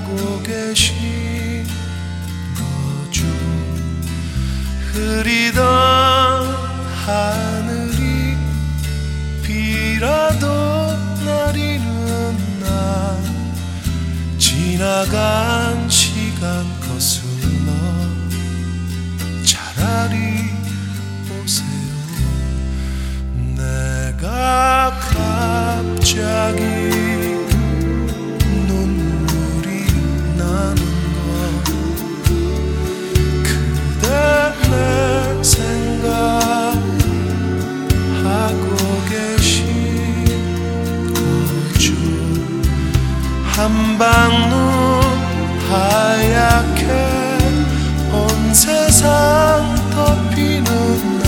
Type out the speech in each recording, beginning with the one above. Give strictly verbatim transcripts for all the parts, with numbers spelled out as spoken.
하고 계신 거죠. 흐리던 하늘이 비라도 내리는 날 지나간 시간 거슬러 차라리 오세요. 내가 갑자기 눈물이 나는 건 그대 내 생각하고 계신 거죠. 한방눈 하얗게 온 세상 덮이는 날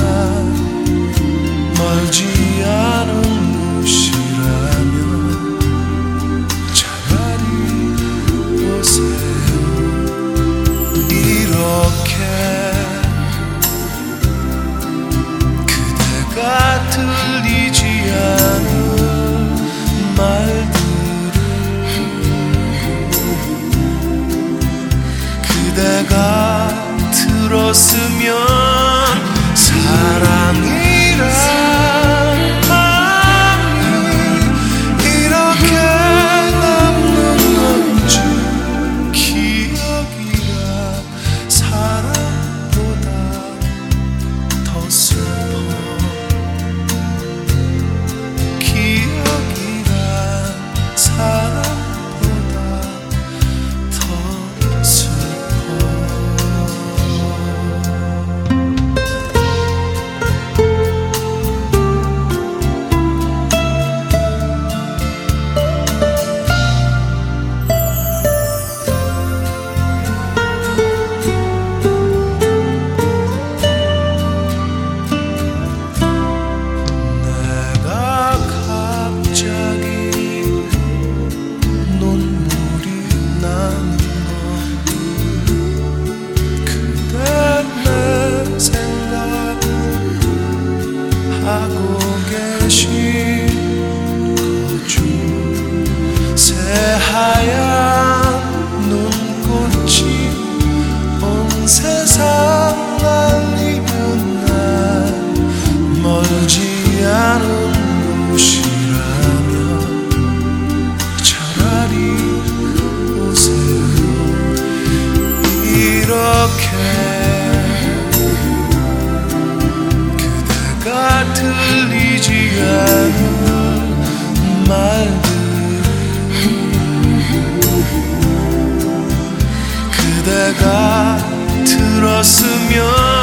멀지 않은 곳이라면 차라리 오세요. 이렇게 그대가 들리지 않은 말들을 그대가 들었으면 사랑이란 마음이 이렇게 남는 건지 기억이란 사랑보다 더 슬퍼 기억이란 사랑보다 더 슬퍼. 내가 갑자기 눈물이 나는 건 그대 내 생각하고 계신 거죠. 새하얀 눈꽃이 온 세상 날리는 날 멀지 않은 곳이라면 차라리 오세요. 이렇게 그대가 들리지 않은 말들 그대가 들었으면